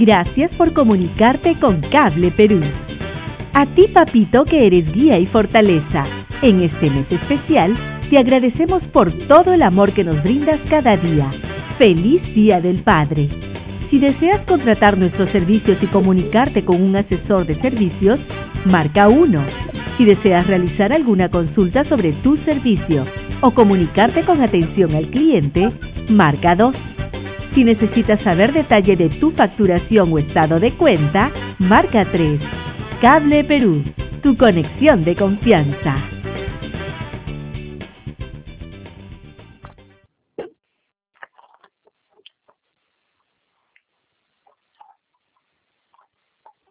Gracias por comunicarte con Cable Perú. A ti, papito, que eres guía y fortaleza. En este mes especial, te agradecemos por todo el amor que nos brindas cada día. ¡Feliz Día del Padre! Si deseas contratar nuestros servicios y comunicarte con un asesor de servicios, marca 1. Si deseas realizar alguna consulta sobre tu servicio o comunicarte con atención al cliente, marca 2. Si necesitas saber detalle de tu facturación o estado de cuenta, marca 3. Cable Perú, tu conexión de confianza.